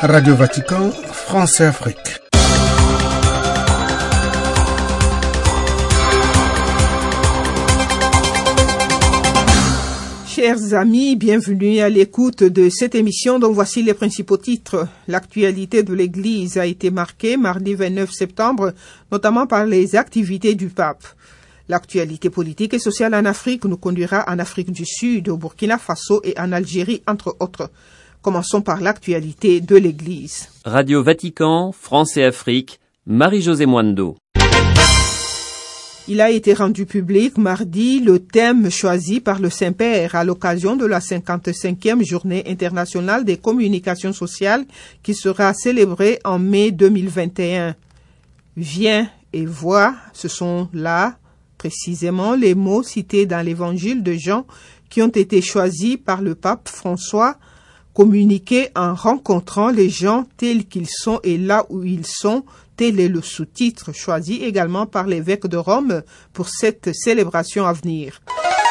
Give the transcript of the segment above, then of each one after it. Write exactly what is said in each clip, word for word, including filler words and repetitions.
Radio Vatican, France et Afrique. Chers amis, bienvenue à l'écoute de cette émission dont voici les principaux titres. L'actualité de l'Église a été marquée mardi vingt-neuf septembre, notamment par les activités du pape. L'actualité politique et sociale en Afrique nous conduira en Afrique du Sud, au Burkina Faso et en Algérie, entre autres. Commençons par l'actualité de l'Église. Radio Vatican, France et Afrique, Marie-Josée Mwando. Il a été rendu public mardi le thème choisi par le Saint-Père à l'occasion de la cinquante-cinquième Journée internationale des communications sociales qui sera célébrée en mai deux mille vingt et un. Viens et vois, ce sont là précisément les mots cités dans l'évangile de Jean qui ont été choisis par le pape François, communiqués en rencontrant les gens tels qu'ils sont et là où ils sont. Tel est le sous-titre choisi également par l'évêque de Rome pour cette célébration à venir.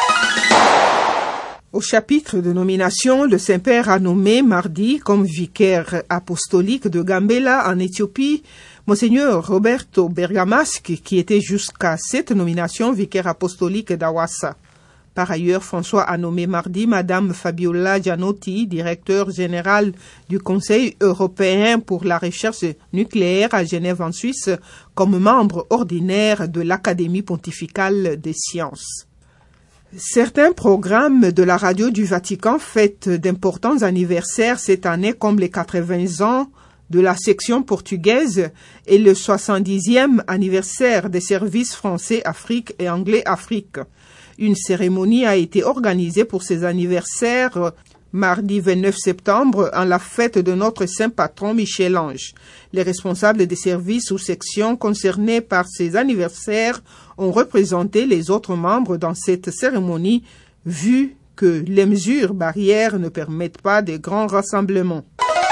Au chapitre de nomination, le Saint-Père a nommé mardi comme vicaire apostolique de Gambela en Éthiopie, Monseigneur Roberto Bergamaschi, qui était jusqu'à cette nomination vicaire apostolique d'Awassa. Par ailleurs, François a nommé mardi Madame Fabiola Gianotti, directeur général du Conseil européen pour la recherche nucléaire à Genève en Suisse, comme membre ordinaire de l'Académie pontificale des sciences. Certains programmes de la radio du Vatican fêtent d'importants anniversaires cette année, comme les quatre-vingts ans de la section portugaise et le soixante-dixième anniversaire des services français Afrique et anglais Afrique. Une cérémonie a été organisée pour ces anniversaires mardi vingt-neuf septembre en la fête de notre saint patron Michel-Ange. Les responsables des services ou sections concernés par ces anniversaires ont représenté les autres membres dans cette cérémonie, vu que les mesures barrières ne permettent pas de grands rassemblements.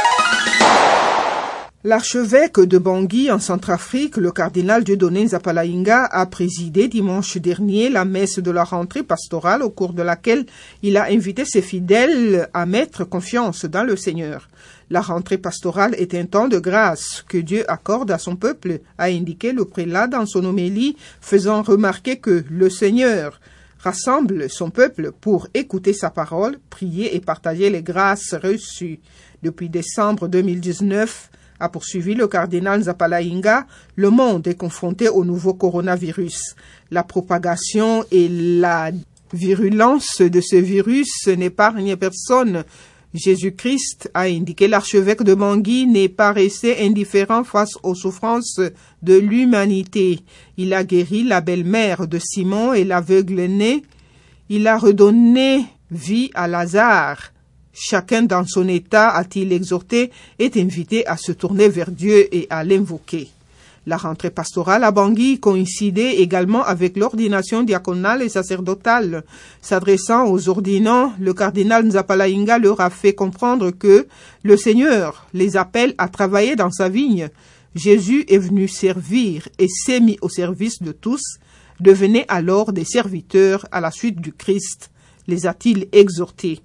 L'archevêque de Bangui en Centrafrique, le cardinal Dieudonné Nzapalainga, a présidé dimanche dernier la messe de la rentrée pastorale au cours de laquelle il a invité ses fidèles à mettre confiance dans le Seigneur. La rentrée pastorale est un temps de grâce que Dieu accorde à son peuple, a indiqué le prélat dans son homélie, faisant remarquer que le Seigneur rassemble son peuple pour écouter sa parole, prier et partager les grâces reçues. Depuis décembre deux mille dix-neuf, a poursuivi le cardinal Nzapalainga, le monde est confronté au nouveau coronavirus. La propagation et la virulence de ce virus n'épargnent personne. Jésus-Christ, a indiqué l'archevêque de Bangui, n'est pas resté indifférent face aux souffrances de l'humanité. Il a guéri la belle-mère de Simon et l'aveugle-né. Il a redonné vie à Lazare. Chacun dans son état, a-t-il exhorté, est invité à se tourner vers Dieu et à l'invoquer. La rentrée pastorale à Bangui coïncidait également avec l'ordination diaconale et sacerdotale. S'adressant aux ordinants, le cardinal Nzapalainga leur a fait comprendre que le Seigneur les appelle à travailler dans sa vigne. Jésus est venu servir et s'est mis au service de tous. Devenez alors des serviteurs à la suite du Christ, les a-t-il exhortés.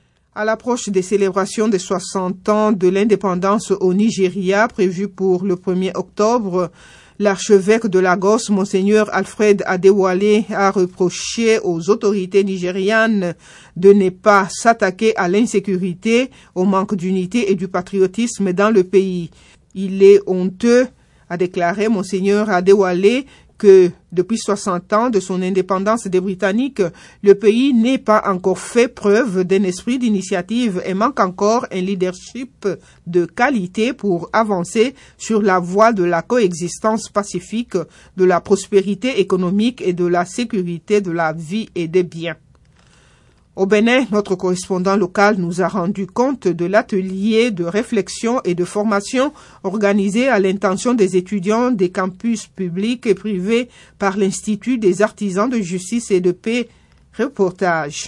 À l'approche des célébrations des soixante ans de l'indépendance au Nigeria, prévues pour le premier octobre, l'archevêque de Lagos, Monseigneur Alfred Adewale, a reproché aux autorités nigérianes de ne pas s'attaquer à l'insécurité, au manque d'unité et du patriotisme dans le pays. Il est honteux, a déclaré Monseigneur Adewale, que depuis soixante ans de son indépendance des Britanniques, le pays n'ait pas encore fait preuve d'un esprit d'initiative et manque encore un leadership de qualité pour avancer sur la voie de la coexistence pacifique, de la prospérité économique et de la sécurité de la vie et des biens. Au Bénin, notre correspondant local nous a rendu compte de l'atelier de réflexion et de formation organisé à l'intention des étudiants des campus publics et privés par l'Institut des artisans de justice et de paix. Reportage.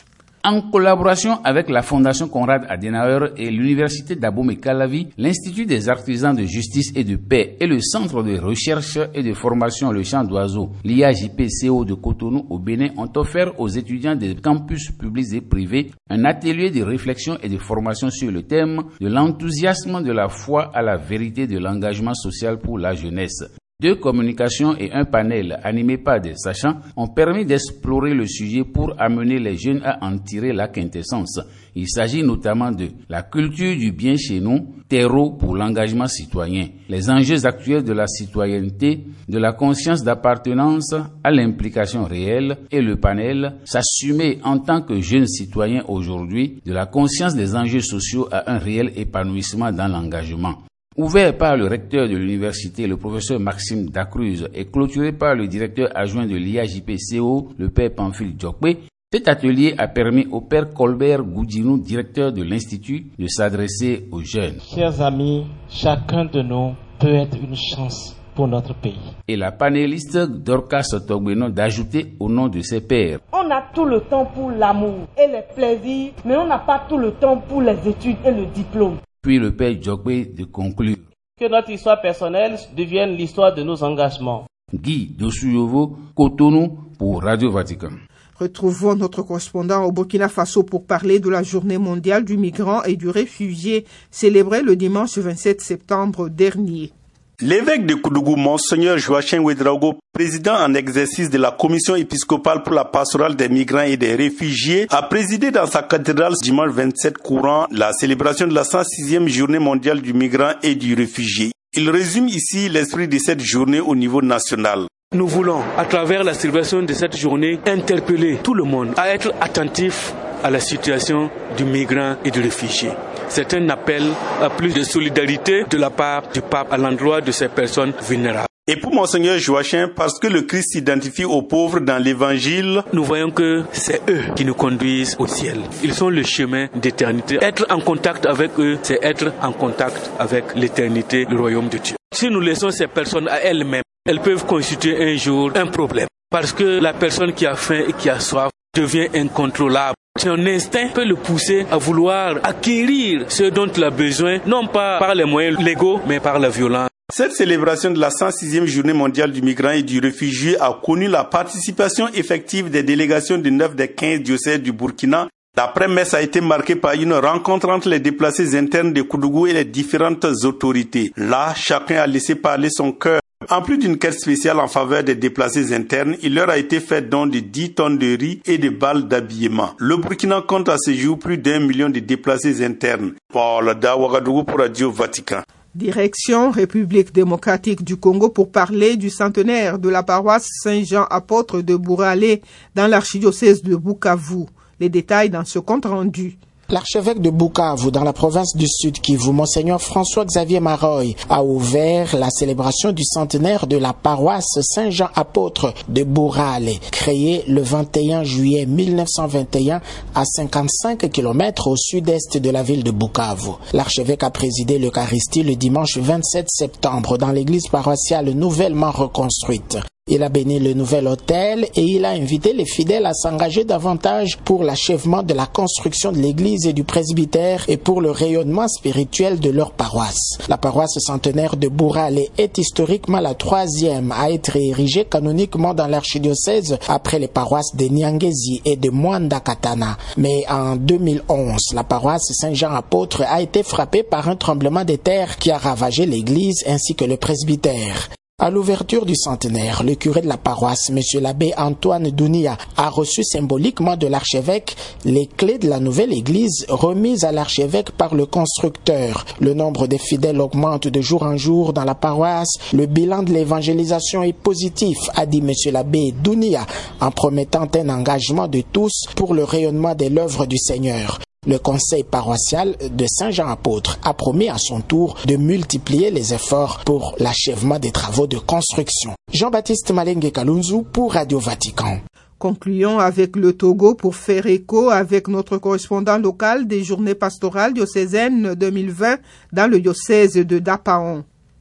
En collaboration avec la Fondation Konrad Adenauer et l'Université d'Abomey-Calavi, l'Institut des artisans de justice et de paix et le Centre de recherche et de formation Le Chant d'Oiseau, l'I A J P C O de Cotonou au Bénin, ont offert aux étudiants des campus publics et privés un atelier de réflexion et de formation sur le thème de l'enthousiasme de la foi à la vérité de l'engagement social pour la jeunesse. Deux communications et un panel animé par des sachants ont permis d'explorer le sujet pour amener les jeunes à en tirer la quintessence. Il s'agit notamment de la culture du bien chez nous, terreau pour l'engagement citoyen, les enjeux actuels de la citoyenneté, de la conscience d'appartenance à l'implication réelle et le panel s'assumer en tant que jeune citoyen aujourd'hui, de la conscience des enjeux sociaux à un réel épanouissement dans l'engagement. Ouvert par le recteur de l'université, le professeur Maxime Dacruz, et clôturé par le directeur adjoint de l'I A J P C O, le père Pamphile Diokwe, cet atelier a permis au père Colbert Goudinou, directeur de l'Institut, de s'adresser aux jeunes. Chers amis, chacun de nous peut être une chance pour notre pays. Et la panéliste Dorcas Togbeno d'ajouter au nom de ses pairs. On a tout le temps pour l'amour et les plaisirs, mais on n'a pas tout le temps pour les études et le diplôme. Puis le père Diokwe de conclure. Que notre histoire personnelle devienne l'histoire de nos engagements. Guy Dosuyovo, Cotonou pour Radio Vatican. Retrouvons notre correspondant au Burkina Faso pour parler de la journée mondiale du migrant et du réfugié célébrée le dimanche vingt-sept septembre dernier. L'évêque de Koudougou, Monseigneur Joachim Ouedraogo, président en exercice de la Commission épiscopale pour la pastorale des migrants et des réfugiés, a présidé dans sa cathédrale dimanche vingt-sept courant la célébration de la cent sixième journée mondiale du migrant et du réfugié. Il résume ici l'esprit de cette journée au niveau national. Nous voulons, à travers la célébration de cette journée, interpeller tout le monde à être attentif à la situation du migrant et du réfugié. C'est un appel à plus de solidarité de la part du pape à l'endroit de ces personnes vulnérables. Et pour Monseigneur Joachim, parce que le Christ s'identifie aux pauvres dans l'évangile, nous voyons que c'est eux qui nous conduisent au ciel. Ils sont le chemin d'éternité. Être en contact avec eux, c'est être en contact avec l'éternité, le royaume de Dieu. Si nous laissons ces personnes à elles-mêmes, elles peuvent constituer un jour un problème. Parce que la personne qui a faim et qui a soif devient incontrôlable. Son instinct peut le pousser à vouloir acquérir ce dont il a besoin, non pas par les moyens légaux, mais par la violence. Cette célébration de la cent sixième journée mondiale du migrant et du réfugié a connu la participation effective des délégations de neuf des quinze diocèses du Burkina. L'après-messe a été marquée par une rencontre entre les déplacés internes de Koudougou et les différentes autorités. Là, chacun a laissé parler son cœur. En plus d'une quête spéciale en faveur des déplacés internes, il leur a été fait don de dix tonnes de riz et de balles d'habillement. Le Burkina compte à ce jour plus d'un million de déplacés internes. Paul Dawagadougou pour Radio Vatican. Direction République démocratique du Congo pour parler du centenaire de la paroisse Saint-Jean apôtre de Bouralé dans l'archidiocèse de Bukavu. Les détails dans ce compte rendu. L'archevêque de Bukavu, dans la province du Sud Kivu, Monseigneur François-Xavier Maroy, a ouvert la célébration du centenaire de la paroisse Saint-Jean apôtre de Bouralé, créée le vingt et un juillet mille neuf cent vingt et un à cinquante-cinq kilomètres au sud-est de la ville de Bukavu. L'archevêque a présidé l'Eucharistie le dimanche vingt-sept septembre dans l'église paroissiale nouvellement reconstruite. Il a béni le nouvel hôtel et il a invité les fidèles à s'engager davantage pour l'achèvement de la construction de l'église et du presbytère et pour le rayonnement spirituel de leur paroisse. La paroisse centenaire de Bouralé est historiquement la troisième à être érigée canoniquement dans l'archidiocèse après les paroisses de Nyangezi et de Mwanda-Katana. Mais en deux mille onze, la paroisse Saint-Jean-Apôtre a été frappée par un tremblement de terre qui a ravagé l'église ainsi que le presbytère. À l'ouverture du centenaire, le curé de la paroisse, M. l'abbé Antoine Dounia, a reçu symboliquement de l'archevêque les clés de la nouvelle église remises à l'archevêque par le constructeur. Le nombre des fidèles augmente de jour en jour dans la paroisse. Le bilan de l'évangélisation est positif, a dit M. l'abbé Dounia, en promettant un engagement de tous pour le rayonnement de l'œuvre du Seigneur. Le conseil paroissial de Saint-Jean-Apôtre a promis à son tour de multiplier les efforts pour l'achèvement des travaux de construction. Jean-Baptiste Malenge Kalunzu pour Radio Vatican. Concluons avec le Togo pour faire écho avec notre correspondant local des journées pastorales diocésaines deux mille vingt dans le diocèse de Dapaon.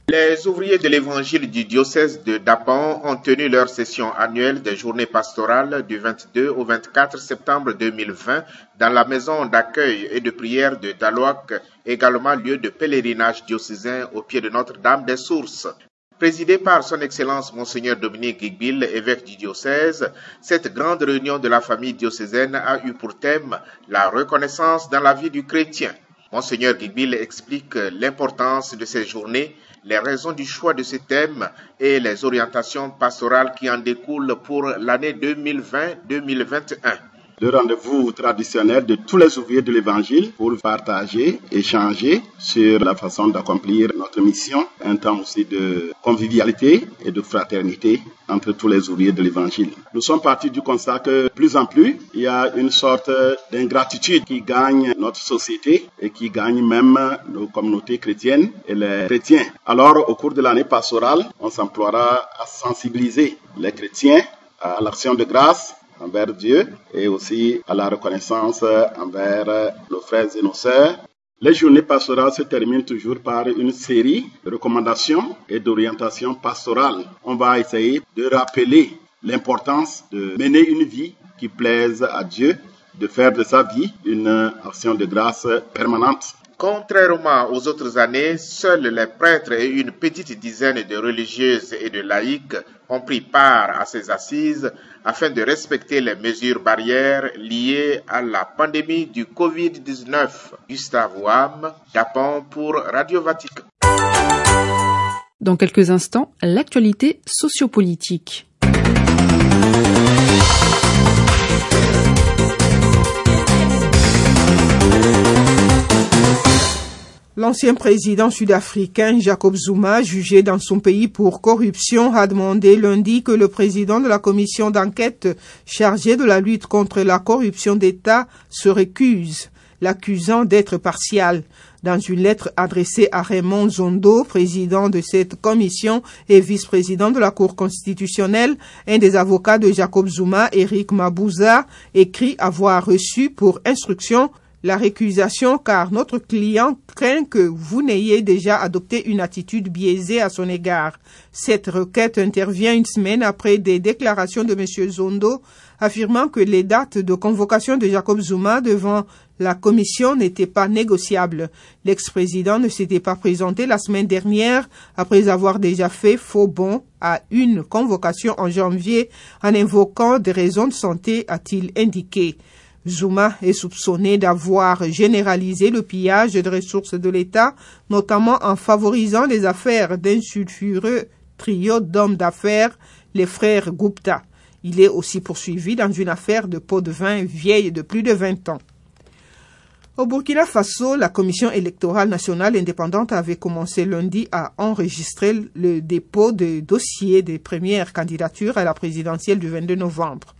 Les ouvriers de l'évangile du diocèse de Dapan ont tenu leur session annuelle des journées pastorales du vingt-deux au vingt-quatre septembre deux mille vingt dans la maison d'accueil et de prière de Dalouac, également lieu de pèlerinage diocésain au pied de Notre-Dame des Sources. Présidée par son Excellence Monseigneur Dominique Guigbil, évêque du diocèse, cette grande réunion de la famille diocésaine a eu pour thème la reconnaissance dans la vie du chrétien. Monseigneur Guigbil explique l'importance de ces journées, les raisons du choix de ce thème et les orientations pastorales qui en découlent pour l'année deux mille vingt deux mille vingt et un. Le rendez-vous traditionnel de tous les ouvriers de l'Évangile pour partager, échanger sur la façon d'accomplir notre mission, un temps aussi de convivialité et de fraternité entre tous les ouvriers de l'Évangile. Nous sommes partis du constat que plus en plus, il y a une sorte d'ingratitude qui gagne notre société et qui gagne même nos communautés chrétiennes et les chrétiens. Alors, au cours de l'année pastorale, on s'emploiera à sensibiliser les chrétiens à l'action de grâce envers Dieu et aussi à la reconnaissance envers nos frères et nos sœurs. Les journées pastorales se terminent toujours par une série de recommandations et d'orientations pastorales. On va essayer de rappeler l'importance de mener une vie qui plaise à Dieu, de faire de sa vie une action de grâce permanente. Contrairement aux autres années, seuls les prêtres et une petite dizaine de religieuses et de laïcs ont pris part à ces assises afin de respecter les mesures barrières liées à la pandémie du covid dix-neuf. Gustave Ouam, Dapan pour Radio Vatican. Dans quelques instants, l'actualité sociopolitique. L'ancien président sud-africain Jacob Zuma, jugé dans son pays pour corruption, a demandé lundi que le président de la commission d'enquête chargée de la lutte contre la corruption d'État se récuse, l'accusant d'être partial. Dans une lettre adressée à Raymond Zondo, président de cette commission et vice-président de la Cour constitutionnelle, un des avocats de Jacob Zuma, Eric Mabouza, écrit avoir reçu pour instruction la récusation car notre client craint que vous n'ayez déjà adopté une attitude biaisée à son égard. Cette requête intervient une semaine après des déclarations de M. Zondo affirmant que les dates de convocation de Jacob Zuma devant la commission n'étaient pas négociables. L'ex-président ne s'était pas présenté la semaine dernière après avoir déjà fait faux bond à une convocation en janvier en invoquant des raisons de santé, a-t-il indiqué. Zuma est soupçonné d'avoir généralisé le pillage de ressources de l'État, notamment en favorisant les affaires d'un sulfureux trio d'hommes d'affaires, les frères Gupta. Il est aussi poursuivi dans une affaire de pot de vin vieille de plus de vingt ans. Au Burkina Faso, la Commission électorale nationale indépendante avait commencé lundi à enregistrer le dépôt de dossiers des premières candidatures à la présidentielle du vingt-deux novembre.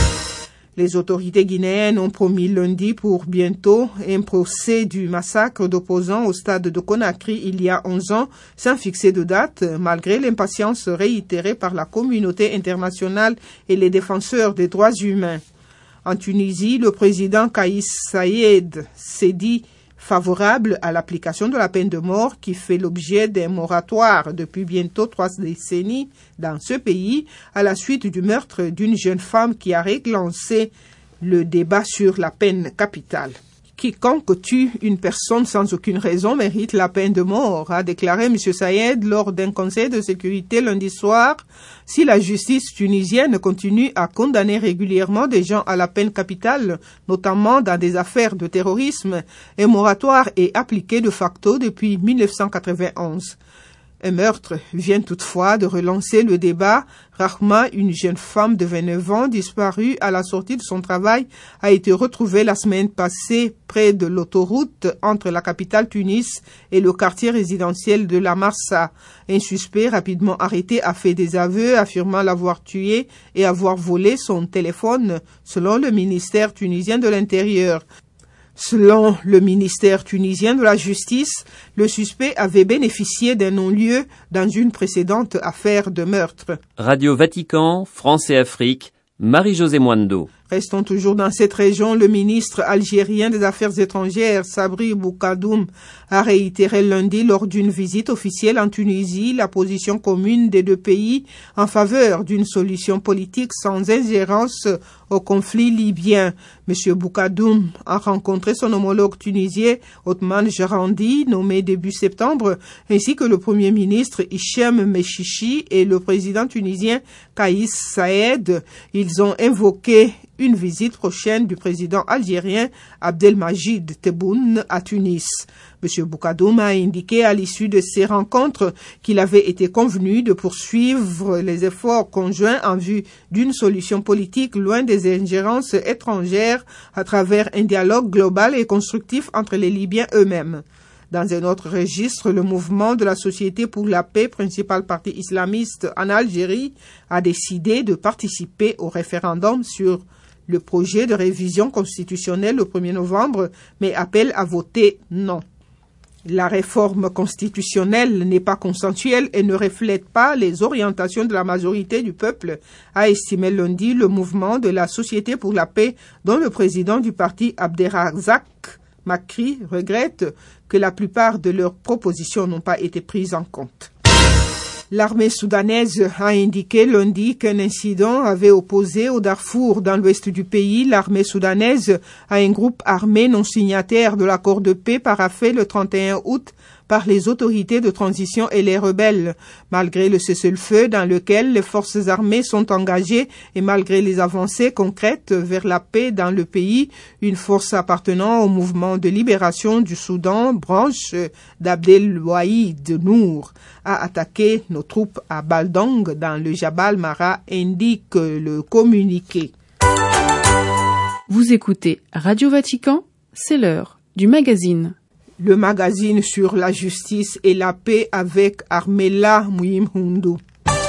Les autorités guinéennes ont promis lundi pour bientôt un procès du massacre d'opposants au stade de Conakry il y a onze ans, sans fixer de date, malgré l'impatience réitérée par la communauté internationale et les défenseurs des droits humains. En Tunisie, le président Kais Saied s'est dit favorable à l'application de la peine de mort qui fait l'objet d'un moratoire depuis bientôt trois décennies dans ce pays à la suite du meurtre d'une jeune femme qui a relancé le débat sur la peine capitale. Quiconque tue une personne sans aucune raison mérite la peine de mort, a déclaré M. Saïed lors d'un conseil de sécurité lundi soir. Si la justice tunisienne continue à condamner régulièrement des gens à la peine capitale, notamment dans des affaires de terrorisme, un moratoire est appliqué de facto depuis mille neuf cent quatre-vingt-onze. Un meurtre vient toutefois de relancer le débat. Rahma, une jeune femme de vingt-neuf ans disparue à la sortie de son travail, a été retrouvée la semaine passée près de l'autoroute entre la capitale Tunis et le quartier résidentiel de la Marsa. Un suspect rapidement arrêté a fait des aveux affirmant l'avoir tuée et avoir volé son téléphone, selon le ministère tunisien de l'Intérieur. Selon le ministère tunisien de la Justice, le suspect avait bénéficié d'un non-lieu dans une précédente affaire de meurtre. Radio Vatican, France et Afrique, Marie-Josée Moindo. Restons toujours dans cette région. Le ministre algérien des Affaires étrangères, Sabri Boukadoum, a réitéré lundi lors d'une visite officielle en Tunisie la position commune des deux pays en faveur d'une solution politique sans ingérence au conflit libyen. M. Boukadoum a rencontré son homologue tunisien Othman Jarandi, nommé début septembre, ainsi que le premier ministre Hichem Mechichi et le président tunisien Kais Saïed. Ils ont invoqué une visite prochaine du président algérien Abdelmajid Tebboune à Tunis. M. Boukadoum a indiqué à l'issue de ces rencontres qu'il avait été convenu de poursuivre les efforts conjoints en vue d'une solution politique loin des ingérences étrangères à travers un dialogue global et constructif entre les Libyens eux-mêmes. Dans un autre registre, le mouvement de la Société pour la paix, principal parti islamiste en Algérie, a décidé de participer au référendum sur le projet de révision constitutionnelle le premier novembre, mais appelle à voter non. La réforme constitutionnelle n'est pas consensuelle et ne reflète pas les orientations de la majorité du peuple, a estimé lundi le mouvement de la Société pour la paix, dont le président du parti Abderrazak Makri regrette que la plupart de leurs propositions n'ont pas été prises en compte. L'armée soudanaise a indiqué lundi qu'un incident avait opposé au Darfour, dans l'ouest du pays, l'armée soudanaise à un groupe armé non signataire de l'accord de paix paraphé le trente et un août par les autorités de transition et les rebelles. Malgré le cessez-le-feu dans lequel les forces armées sont engagées et malgré les avancées concrètes vers la paix dans le pays, une force appartenant au mouvement de libération du Soudan, branche d'Abdel Wahid Nour, a attaqué nos troupes à Baldong dans le Jabal Mara, indique le communiqué. Vous écoutez Radio Vatican, c'est l'heure du magazine. Le magazine sur la justice et la paix avec Armella Mouimhoundou.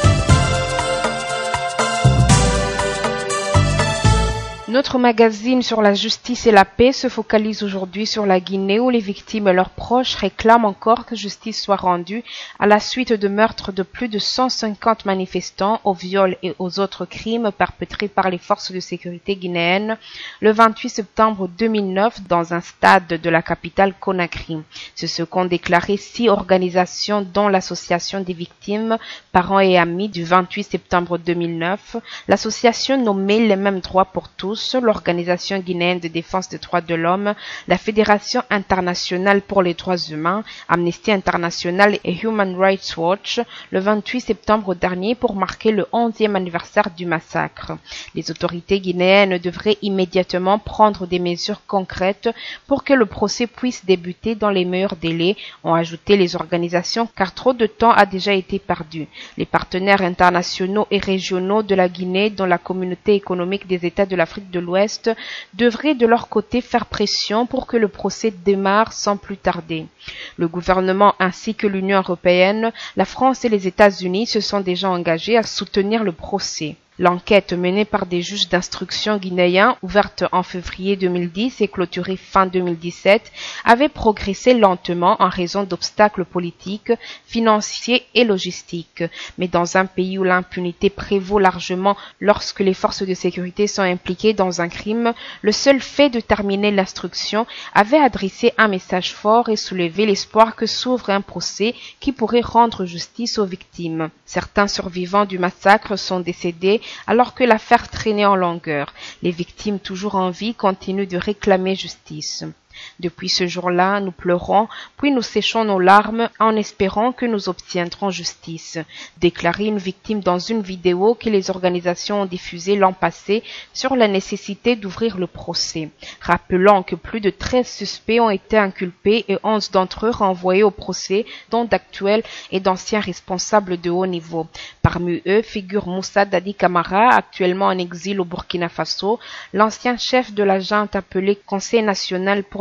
Notre magazine sur la justice et la paix se focalise aujourd'hui sur la Guinée où les victimes et leurs proches réclament encore que justice soit rendue à la suite de meurtres de plus de cent cinquante manifestants, aux viols et aux autres crimes perpétrés par les forces de sécurité guinéennes le vingt-huit septembre deux mille neuf dans un stade de la capitale Conakry. C'est ce qu'ont déclaré six organisations dont l'Association des victimes, parents et amis du vingt-huit septembre deux mille neuf, l'association nommée Les Mêmes Droits pour tous, l'Organisation guinéenne de défense des droits de l'homme, la Fédération internationale pour les droits humains, Amnesty International et Human Rights Watch, le vingt-huit septembre dernier pour marquer le onzième anniversaire du massacre. Les autorités guinéennes devraient immédiatement prendre des mesures concrètes pour que le procès puisse débuter dans les meilleurs délais, ont ajouté les organisations, car trop de temps a déjà été perdu. Les partenaires internationaux et régionaux de la Guinée, dont la communauté économique des États de l'Afrique de l'Ouest, devraient de leur côté faire pression pour que le procès démarre sans plus tarder. Le gouvernement ainsi que l'Union européenne, la France et les États-Unis se sont déjà engagés à soutenir le procès. L'enquête menée par des juges d'instruction guinéens, ouverte en février deux mille dix et clôturée fin deux mille dix-sept, avait progressé lentement en raison d'obstacles politiques, financiers et logistiques. Mais dans un pays où l'impunité prévaut largement lorsque les forces de sécurité sont impliquées dans un crime, le seul fait de terminer l'instruction avait adressé un message fort et soulevé l'espoir que s'ouvre un procès qui pourrait rendre justice aux victimes. Certains survivants du massacre sont décédés alors que l'affaire traînait en longueur. Les victimes toujours en vie continuent de réclamer justice. Depuis ce jour-là, nous pleurons, puis nous séchons nos larmes en espérant que nous obtiendrons justice, déclarait une victime dans une vidéo que les organisations ont diffusée l'an passé sur la nécessité d'ouvrir le procès. Rappelons que plus de treize suspects ont été inculpés et onze d'entre eux renvoyés au procès, dont d'actuels et d'anciens responsables de haut niveau. Parmi eux figure Moussa Dadi Camara, actuellement en exil au Burkina Faso, l'ancien chef de la junte appelé Conseil national pour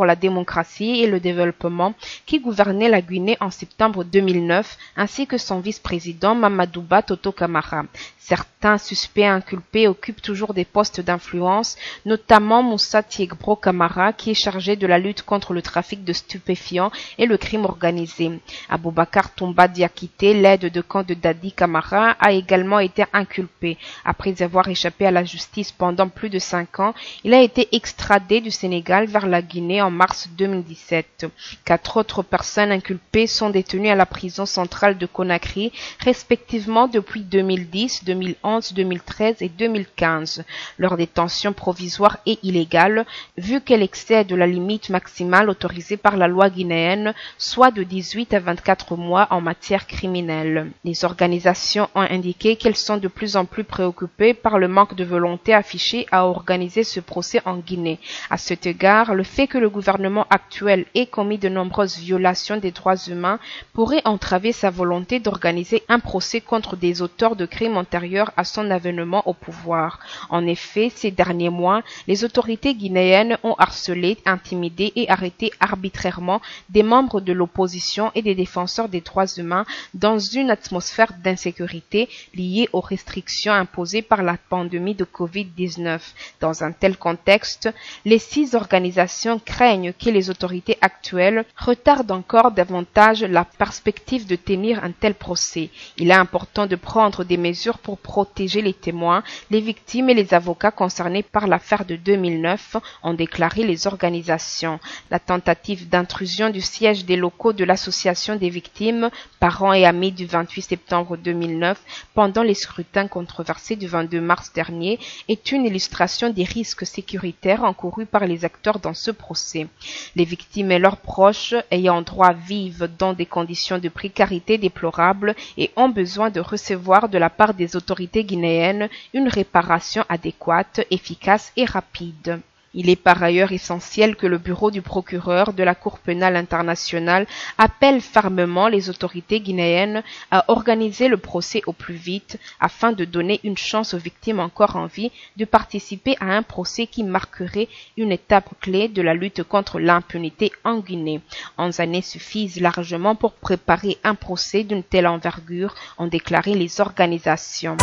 la démocratie et le développement qui gouvernait la Guinée en septembre deux mille neuf, ainsi que son vice-président Mamadouba Toto Camara. Certains suspects inculpés occupent toujours des postes d'influence, notamment Moussa Tiegro Camara, qui est chargé de la lutte contre le trafic de stupéfiants et le crime organisé. Aboubakar Toumba Diakité, l'aide de camp de Dadi Camara, a également été inculpé. Après avoir échappé à la justice pendant plus de cinq ans, il a été extradé du Sénégal vers la Guinée en mars deux mille dix-sept. Quatre autres personnes inculpées sont détenues à la prison centrale de Conakry, respectivement depuis deux mille dix, deux mille onze, deux mille treize et deux mille quinze. Leur détention provisoire est illégale, vu qu'elle excède la limite maximale autorisée par la loi guinéenne, soit de dix-huit à vingt-quatre mois en matière criminelle. Les organisations ont indiqué qu'elles sont de plus en plus préoccupées par le manque de volonté affiché à organiser ce procès en Guinée. À cet égard, le fait que le gouvernement actuel ait commis de nombreuses violations des droits humains pourrait entraver sa volonté d'organiser un procès contre des auteurs de crimes antérieurs à son avènement au pouvoir. En effet, ces derniers mois, les autorités guinéennes ont harcelé, intimidé et arrêté arbitrairement des membres de l'opposition et des défenseurs des droits humains dans une atmosphère d'insécurité liée aux restrictions imposées par la pandémie de covid dix-neuf. Dans un tel contexte, les six organisations craignent que les autorités actuelles retardent encore davantage la perspective de tenir un tel procès. Il est important de prendre des mesures pour protéger les témoins, les victimes et les avocats concernés par l'affaire de deux mille neuf, ont déclaré les organisations. La tentative d'intrusion du siège des locaux de l'association des victimes, parents et amis du vingt-huit septembre deux mille neuf, pendant les scrutins controversés du vingt-deux mars dernier, est une illustration des risques sécuritaires encourus par les acteurs dans ce procès. Les victimes et leurs proches, ayant droit, vivent dans des conditions de précarité déplorables et ont besoin de recevoir de la part des autorités guinéennes une réparation adéquate, efficace et rapide. Il est par ailleurs essentiel que le bureau du procureur de la Cour pénale internationale appelle fermement les autorités guinéennes à organiser le procès au plus vite afin de donner une chance aux victimes encore en vie de participer à un procès qui marquerait une étape clé de la lutte contre l'impunité en Guinée. onze années suffisent largement pour préparer un procès d'une telle envergure, ont déclaré les organisations.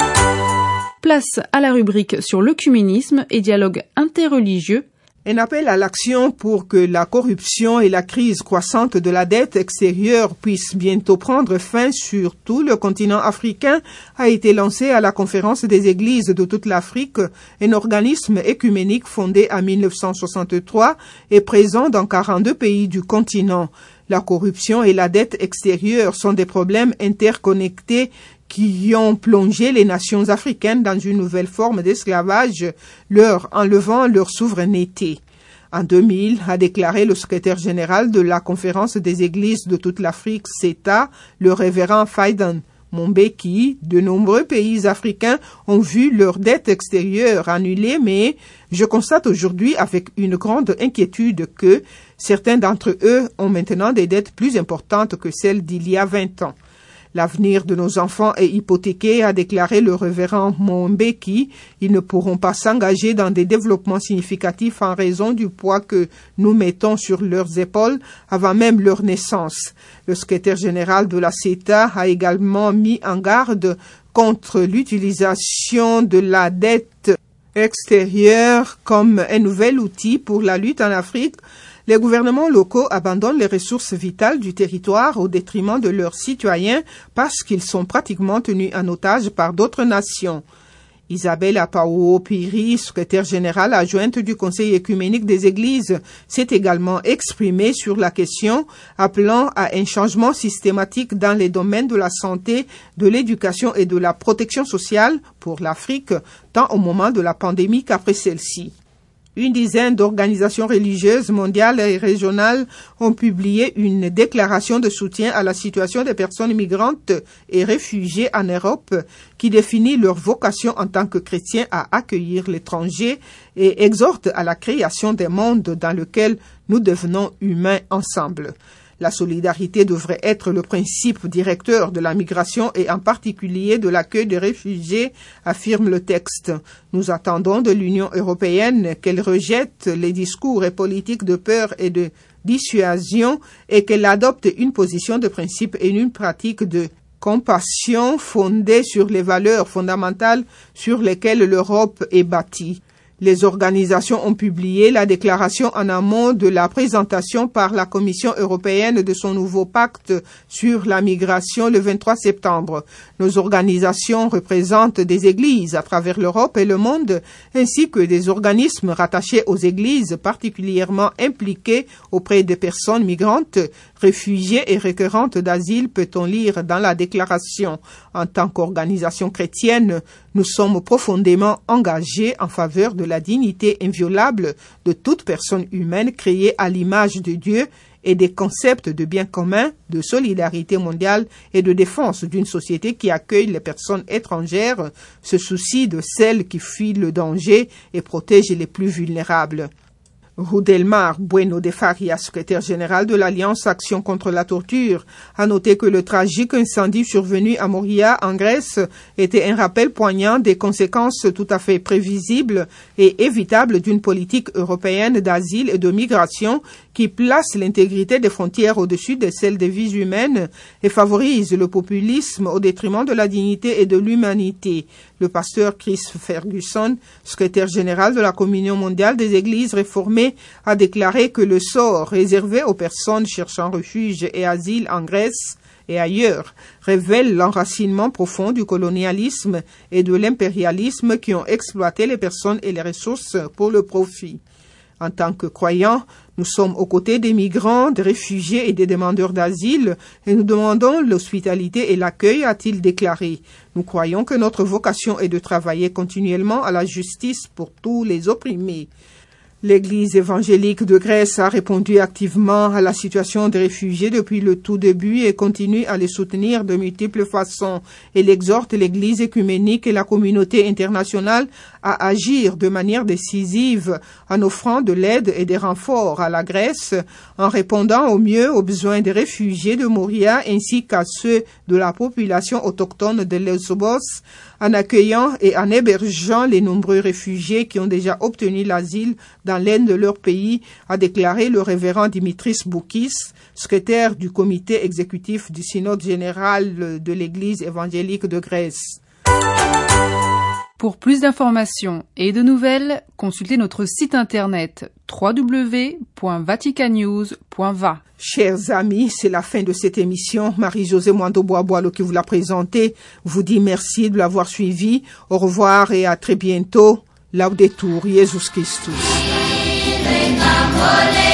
Place à la rubrique sur l'œcuménisme et dialogue interreligieux. Un appel à l'action pour que la corruption et la crise croissante de la dette extérieure puissent bientôt prendre fin sur tout le continent africain a été lancé à la Conférence des Églises de toute l'Afrique, un organisme œcuménique fondé en mille neuf cent soixante-trois et présent dans quarante-deux pays du continent. La corruption et la dette extérieure sont des problèmes interconnectés qui ont plongé les nations africaines dans une nouvelle forme d'esclavage, leur enlevant leur souveraineté. En deux mille, a déclaré le secrétaire général de la Conférence des Églises de toute l'Afrique, C E T A, le révérend Faidan Mombeki, de nombreux pays africains ont vu leur dette extérieure annulée, mais je constate aujourd'hui avec une grande inquiétude que certains d'entre eux ont maintenant des dettes plus importantes que celles d'il y a vingt ans. L'avenir de nos enfants est hypothéqué, a déclaré le révérend Mombeki. Ils ne pourront pas s'engager dans des développements significatifs en raison du poids que nous mettons sur leurs épaules avant même leur naissance. Le secrétaire général de la C E T A a également mis en garde contre l'utilisation de la dette extérieure comme un nouvel outil pour la lutte en Afrique. Les gouvernements locaux abandonnent les ressources vitales du territoire au détriment de leurs citoyens parce qu'ils sont pratiquement tenus en otage par d'autres nations. Isabelle Apao-Piri, secrétaire générale adjointe du Conseil œcuménique des Églises, s'est également exprimée sur la question, appelant à un changement systématique dans les domaines de la santé, de l'éducation et de la protection sociale pour l'Afrique, tant au moment de la pandémie qu'après celle-ci. Une dizaine d'organisations religieuses mondiales et régionales ont publié une déclaration de soutien à la situation des personnes migrantes et réfugiées en Europe qui définit leur vocation en tant que chrétiens à accueillir l'étranger et exhorte à la création d'un monde dans lequel nous devenons humains ensemble. La solidarité devrait être le principe directeur de la migration et en particulier de l'accueil des réfugiés, affirme le texte. Nous attendons de l'Union européenne qu'elle rejette les discours et politiques de peur et de dissuasion et qu'elle adopte une position de principe et une pratique de compassion fondée sur les valeurs fondamentales sur lesquelles l'Europe est bâtie. Les organisations ont publié la déclaration en amont de la présentation par la Commission européenne de son nouveau pacte sur la migration le vingt-trois septembre. Nos organisations représentent des églises à travers l'Europe et le monde, ainsi que des organismes rattachés aux églises particulièrement impliqués auprès des personnes migrantes, réfugiées et requérantes d'asile, peut-on lire dans la déclaration. En tant qu'organisation chrétienne, nous sommes profondément engagés en faveur de la dignité inviolable de toute personne humaine créée à l'image de Dieu et des concepts de bien commun, de solidarité mondiale et de défense d'une société qui accueille les personnes étrangères, se soucie de celles qui fuient le danger et protège les plus vulnérables. Rudelmar Bueno de Faria, secrétaire général de l'Alliance Action contre la torture, a noté que le tragique incendie survenu à Moria, en Grèce, était un rappel poignant des conséquences tout à fait prévisibles et évitables d'une politique européenne d'asile et de migration qui place l'intégrité des frontières au-dessus de celle des vies humaines et favorise le populisme au détriment de la dignité et de l'humanité. Le pasteur Chris Ferguson, secrétaire général de la Communion mondiale des églises réformées, a déclaré que le sort réservé aux personnes cherchant refuge et asile en Grèce et ailleurs révèle l'enracinement profond du colonialisme et de l'impérialisme qui ont exploité les personnes et les ressources pour le profit. En tant que croyants, nous sommes aux côtés des migrants, des réfugiés et des demandeurs d'asile et nous demandons l'hospitalité et l'accueil, a-t-il déclaré. Nous croyons que notre vocation est de travailler continuellement à la justice pour tous les opprimés. L'Église évangélique de Grèce a répondu activement à la situation des réfugiés depuis le tout début et continue à les soutenir de multiples façons. Elle exhorte l'Église œcuménique et la communauté internationale à agir de manière décisive en offrant de l'aide et des renforts à la Grèce, en répondant au mieux aux besoins des réfugiés de Moria ainsi qu'à ceux de la population autochtone de Lesbos, en accueillant et en hébergeant les nombreux réfugiés qui ont déjà obtenu l'asile dans l'un de leur pays, a déclaré le révérend Dimitris Boukis, secrétaire du comité exécutif du synode général de l'Église évangélique de Grèce. Pour plus d'informations et de nouvelles, consultez notre site internet w w w point vatican news point v a. Chers amis, c'est la fin de cette émission. Marie-Josée Mwando-Bois-Boileau qui vous l'a présentée vous dit merci de l'avoir suivi. Au revoir et à très bientôt. Laudetur Jesus Christus.